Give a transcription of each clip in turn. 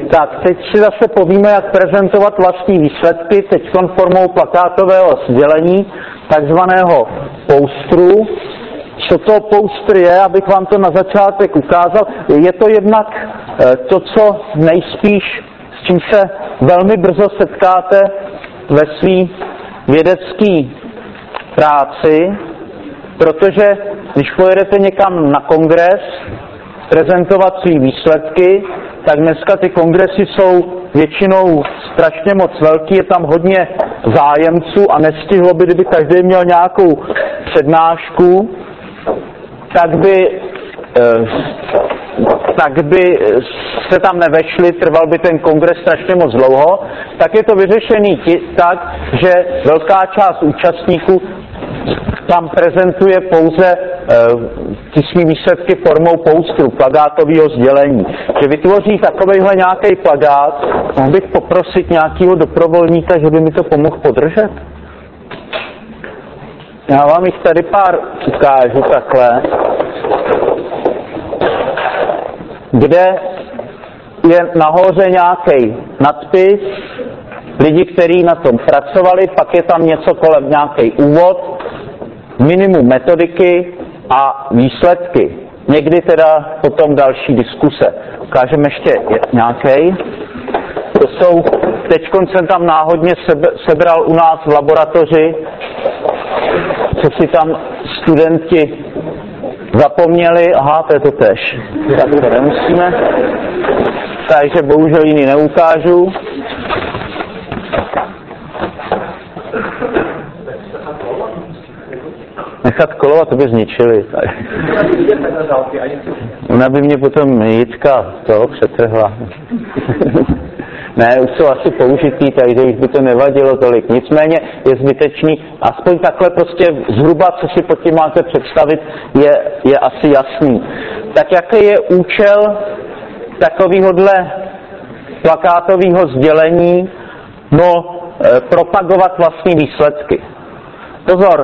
Tak, teď si zase povíme, jak prezentovat vlastní výsledky, teď formou plakátového sdělení, takzvaného posteru. Co to poster je, abych vám to na začátek ukázal, je to jednak to, co nejspíš, s čím se velmi brzo setkáte ve své vědecké práci, protože když pojedete někam na kongres prezentovat své výsledky, tak dneska ty kongresy jsou většinou strašně moc velký, je tam hodně zájemců a nestihlo by, kdyby každý měl nějakou přednášku, tak by se tam nevešli, trval by ten kongres strašně moc dlouho, tak je to vyřešený tak, že velká část účastníků tam prezentuje pouze ty svý výsledky formou posteru, plakátového sdělení. Že vytvoří takovejhle nějaký plakát, mohl bych poprosit nějakého doprovolníka, že by mi to pomohl podržet? Já vám jich tady pár ukážu takhle, kde je nahoře nějaký nadpis, lidi, kteří na tom pracovali, pak je tam něco kolem nějaký úvod, minimum metodiky a výsledky. Někdy teda potom další diskuse. Ukážeme ještě nějaký. To jsou, teďkon jsem tam náhodně sebral u nás v laboratoři, co si tam studenti zapomněli. Aha, to je to tež. Tak to nemusíme. Takže bohužel jiný neukážu. Nechat kolovat, to by zničili. Ona by mě potom Jitka přetrhla. Ne, už jsou asi použitý, takže už by to nevadilo tolik. Nicméně je zbytečný, aspoň takhle prostě zhruba, co si pod tím máte představit, je asi jasný. Tak jaký je účel takovýhodle plakátového sdělení? No, propagovat vlastní výsledky. Pozor,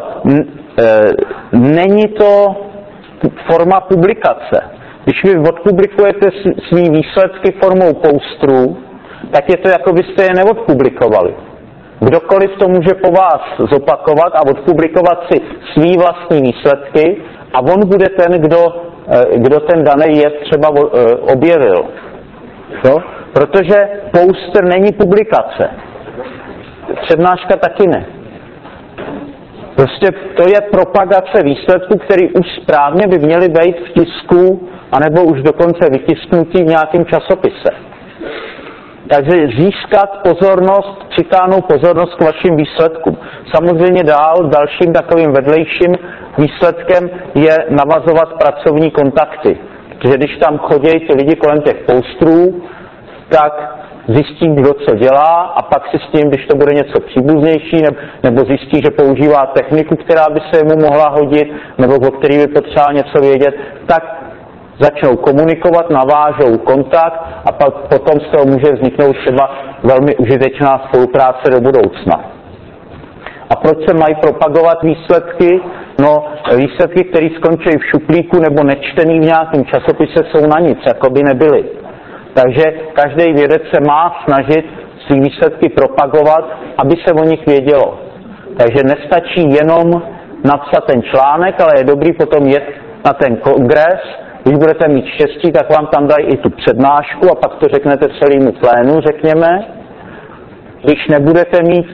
není to forma publikace. Když vy odpublikujete svý výsledky formou posteru, tak je to, jako byste je neodpublikovali. Kdokoliv to může po vás zopakovat a odpublikovat si svý vlastní výsledky a on bude ten, kdo ten daný jev třeba objevil. No? Protože poster není publikace. Přednáška taky ne. Prostě to je propagace výsledků, které už správně by měly být v tisku, anebo už dokonce vytisknutí v nějakém časopise. Takže získat pozornost, přitáhnout pozornost k vašim výsledkům. Samozřejmě dalším takovým vedlejším výsledkem je navazovat pracovní kontakty. Protože když tam chodí ti lidi kolem těch posterů, tak zjistí, kdo co dělá a pak si s tím, když to bude něco příbuznější, nebo zjistí, že používá techniku, která by se mu mohla hodit, nebo o který by potřeboval něco vědět, tak začnou komunikovat, navážou kontakt a pak potom z toho může vzniknout třeba velmi užitečná spolupráce do budoucna. A proč se mají propagovat výsledky? No, výsledky, které skončí v šuplíku nebo nečtený v nějakém časopise, jsou na nic, jako by nebyly. Takže každý vědec se má snažit svý výsledky propagovat, aby se o nich vědělo. Takže nestačí jenom napsat ten článek, ale je dobrý potom jet na ten kongres. Když budete mít štěstí, tak vám tam dají i tu přednášku a pak to řeknete celému plénu, řekněme. Když nebudete mít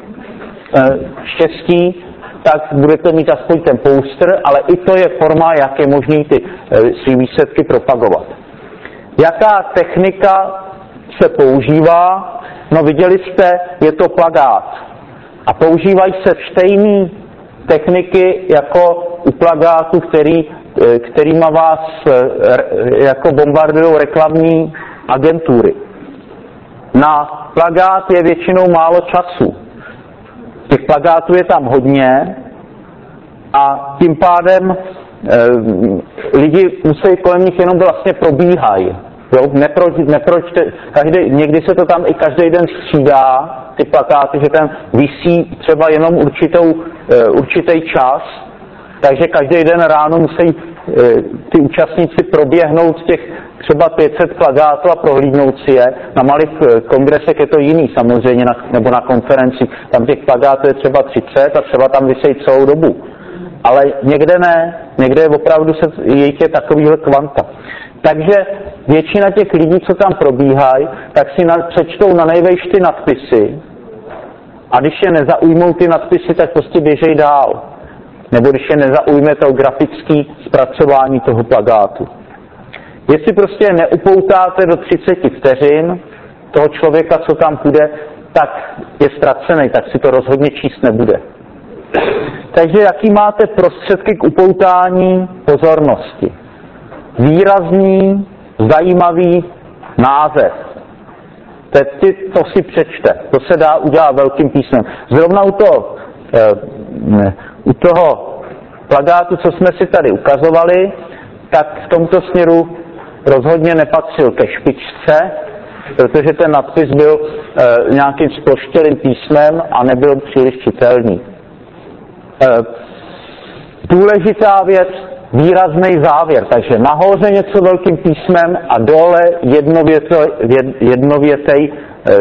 štěstí, tak budete mít aspoň ten poster, ale i to je forma, jak je možný ty svý výsledky propagovat. Jaká technika se používá? No viděli jste, je to plakát. A používají se stejné techniky jako u plakátu, kterýma vás jako bombardují reklamní agentury. Na plakát je většinou málo času. Těch plakátů je tam hodně a tím pádem lidi musí kolem nich jenom vlastně probíhají. Někdy se to tam i každý den střídá, ty plakáty, že tam visí třeba jenom určitý čas, takže každý den ráno musí ty účastníci proběhnout těch třeba 500 plakátů a prohlídnout si je. Na malých kongresech je to jiný samozřejmě, nebo na konferencích. Tam těch plakátů je třeba 30 a třeba tam visejí celou dobu. Ale někde ne, někde je opravdu jejich je takovýhle kvanta. Takže většina těch lidí, co tam probíhají, tak si přečtou na nejvejš ty nadpisy a když je nezaujmou ty nadpisy, tak prostě běžej dál. Nebo když je nezaujme to grafické zpracování toho plakátu. Jestli prostě neupoutáte do 30 vteřin toho člověka, co tam půjde, tak je ztracený, tak si to rozhodně číst nebude. Takže jaký máte prostředky k upoutání pozornosti? Výrazný, zajímavý název. To si přečte. To se dá udělat velkým písmem. Zrovna u toho plakátu, co jsme si tady ukazovali, tak v tomto směru rozhodně nepatřil ke špičce, protože ten nadpis byl nějakým sploštělým písmem a nebyl příliš čitelný. Důležitá věc, výrazný závěr, takže nahoře něco velkým písmem a dole jednovětej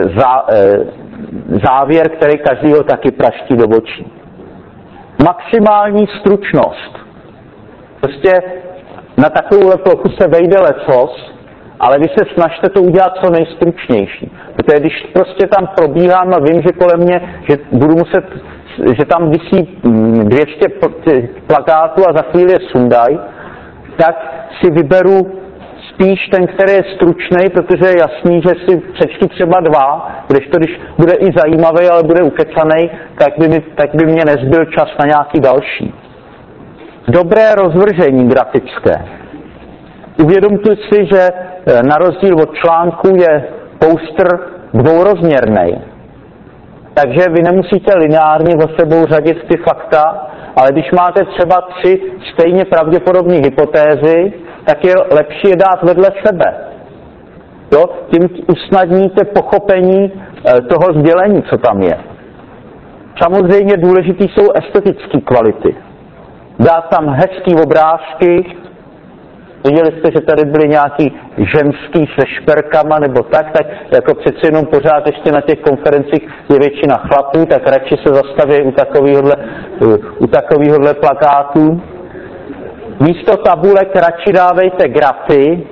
závěr, který každýho taky praští do očí. Maximální stručnost. Prostě na takovouhle plochu se vejde lecos, ale vy se snažte to udělat co nejstručnější. Protože když prostě tam probíhám a vím, že kolem mě, že tam visí 200 plakátů a za chvíli je sundaj, tak si vyberu spíš ten, který je stručný, protože je jasný, že si přečtu třeba 2, když bude i zajímavý, ale bude ukecanej, tak by mě nezbyl čas na nějaký další. Dobré rozvržení grafické. Uvědomte si, že na rozdíl od článku je poster dvourozměrný. Takže vy nemusíte lineárně za sebou řadit ty fakta, ale když máte třeba 3 stejně pravděpodobné hypotézy, tak je lepší je dát vedle sebe. Jo? Tím usnadníte pochopení toho sdělení, co tam je. Samozřejmě důležitý jsou estetické kvality. Dát tam hezký obrázky. Viděli jste, že tady byly nějaký ženský se šperkama nebo tak jako přeci jenom pořád ještě na těch konferencích je většina chlapů, tak radši se zastaví u takovýhohle plakátů. Místo tabulek radši dávejte grafy.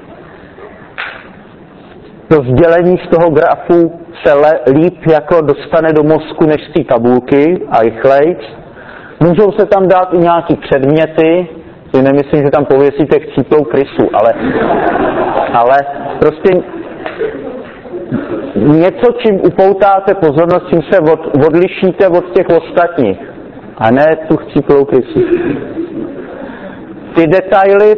To sdělení z toho grafu se líp jako dostane do mozku než z té tabulky a rychlejc. Můžou se tam dát i nějaký předměty, si nemyslím, že tam pověsíte chcíplou krysu, ale prostě něco, čím upoutáte pozornost, čím se odlišíte od těch ostatních, a ne tu chcíplou krysu. Ty detaily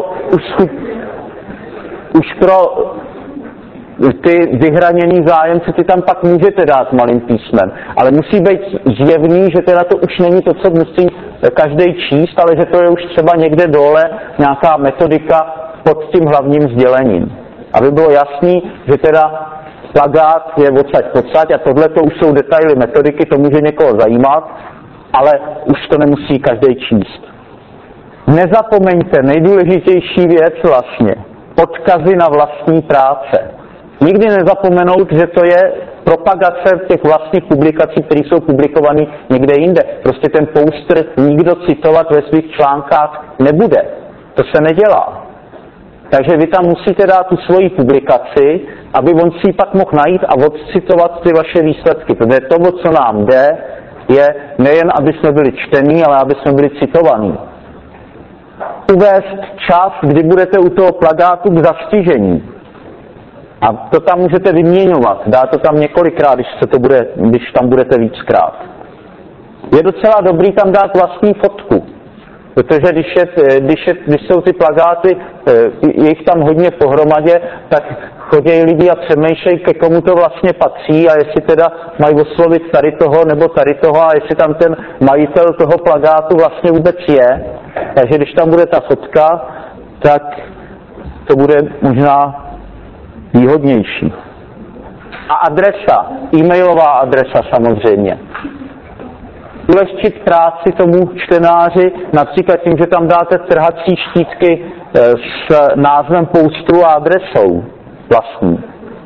už pro ty vyhraněný zájemce, ty tam pak můžete dát malým písmem, ale musí být zjevný, že teda to už není to, co musí každý číst, ale že to je už třeba někde dole nějaká metodika pod tím hlavním sdělením. Aby bylo jasný, že teda plakát je odsaď pocať a tohle to už jsou detaily metodiky, to může někoho zajímat, ale už to nemusí každý číst. Nezapomeňte, nejdůležitější věc vlastně, odkazy na vlastní práce. Nikdy nezapomenout, že to je propagace těch vlastních publikací, které jsou publikované někde jinde. Prostě ten poster nikdo citovat ve svých článkách nebude. To se nedělá. Takže vy tam musíte dát tu svoji publikaci, aby on si ji pak mohl najít a odcitovat ty vaše výsledky. Protože to, o co nám jde, je nejen, aby jsme byli čtení, ale aby jsme byli citovaní. Uvést čas, kdy budete u toho plakátu k zastižení. A to tam můžete vyměňovat. Dá to tam několikrát, když tam budete víckrát. Je docela dobrý tam dát vlastní fotku. Protože když jsou ty plakáty, je jich tam hodně pohromadě, tak chodí lidi a přemýšlejí, ke komu to vlastně patří a jestli teda mají oslovit tady toho nebo tady toho a jestli tam ten majitel toho plakátu vlastně vůbec je. Takže když tam bude ta fotka, tak to bude možná výhodnější. A adresa, e-mailová adresa samozřejmě. Ulehčit práci tomu čtenáři, například tím, že tam dáte trhací štítky s názvem poustru a adresou vlastní.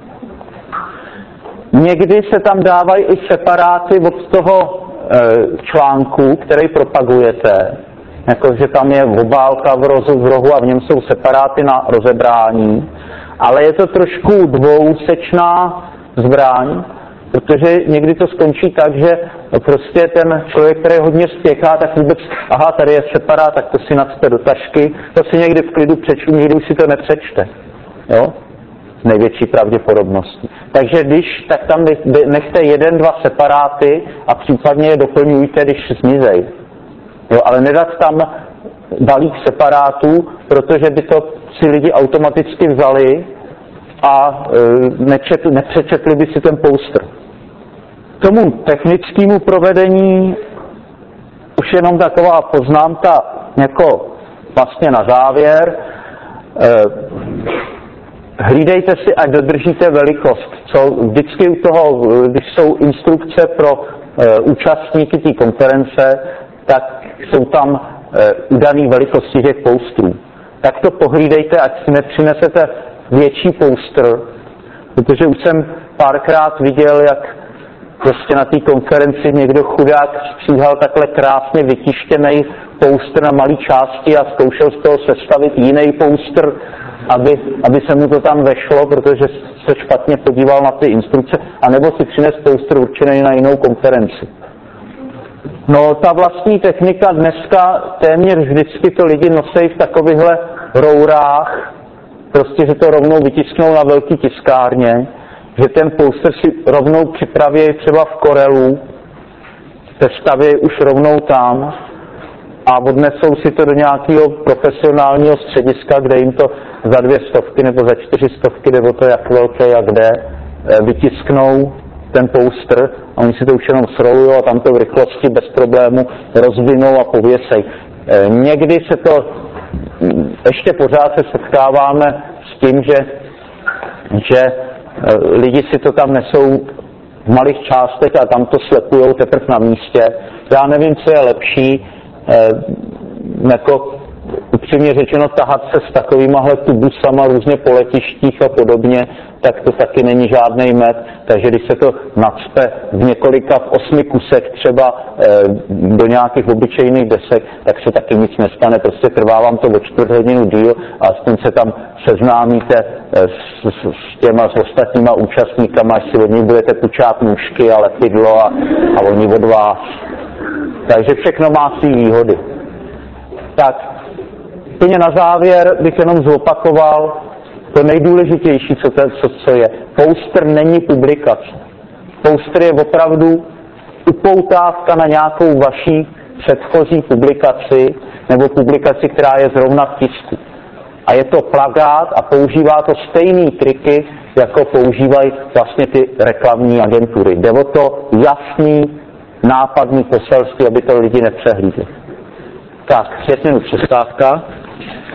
Někdy se tam dávají i separáty od toho článku, který propagujete, jako že tam je obálka v rohu a v něm jsou separáty na rozebrání, ale je to trošku dvousečná zbraň, protože někdy to skončí tak, že prostě ten člověk, který hodně spěchá, tak vůbec, aha, tady je separát, tak to si nacpe do tašky, to si někdy v klidu přečtu, nikdy už si to nepřečte, jo, s největší pravděpodobností. Takže tak tam nechte 1-2 separáty a případně je doplňujte, když zmizej. Jo, ale nedat tam balík separátů, protože by to si lidi automaticky vzali a nepřečetli by si ten poustr. K tomu technickému provedení už jenom taková poznámka jako vlastně na závěr. Hlídejte si, ať dodržíte velikost. Vždycky u toho, když jsou instrukce pro účastníky té konference, tak jsou tam udané velikosti těch poustrů. Tak to pohlídejte, ať si nepřinesete větší poustr, protože už jsem párkrát viděl, jak prostě na té konferenci někdo chudák stříhal takhle krásně vytištěný poustr na malý části a zkoušel z toho sestavit jiný poustr, aby se mu to tam vešlo, protože se špatně podíval na ty instrukce, anebo si přines poustr určený na jinou konferenci. No, ta vlastní technika dneska téměř vždycky to lidi nosejí v takovýchhle rourách, prostě, že to rovnou vytisknou na velký tiskárně, že ten poster si rovnou připraví třeba v Corelu, sestaví už rovnou tam a odnesou si to do nějakého profesionálního střediska, kde jim to za 200 nebo za 400, nebo to jak velké a kde, vytisknou ten poster a oni si to už jenom srolují a tam to v rychlosti bez problému rozvinou a pověsej. Někdy se to, ještě pořád se setkáváme s tím, že lidi si to tam nesou v malých částech a tam to slepujou teprve na místě. Já nevím, co je lepší, jako upřímně řečeno tahat se s takovýmahle tubusama různě po letištích a podobně, tak to taky není žádný med, takže když se to nacpe v 8 kusech třeba do nějakých obyčejných desek, tak se taky nic nestane, prostě trvá vám to o 4 hodinu díl a aspoň se tam seznámíte s ostatníma účastníkama, až si od nich budete půjčát nůžky a lepidlo a oni od vás. Takže všechno má své výhody. Tak, úplně na závěr bych jenom zopakoval to nejdůležitější, co je. Poster není publikace. Poster je opravdu upoutávka na nějakou vaší předchozí publikaci nebo publikaci, která je zrovna v tisku. A je to plakát a používá to stejný triky, jako používají vlastně ty reklamní agentury. Jde o to jasný, nápadný poselství, aby to lidi nepřehlídli. Tak, 5 minut přestávka.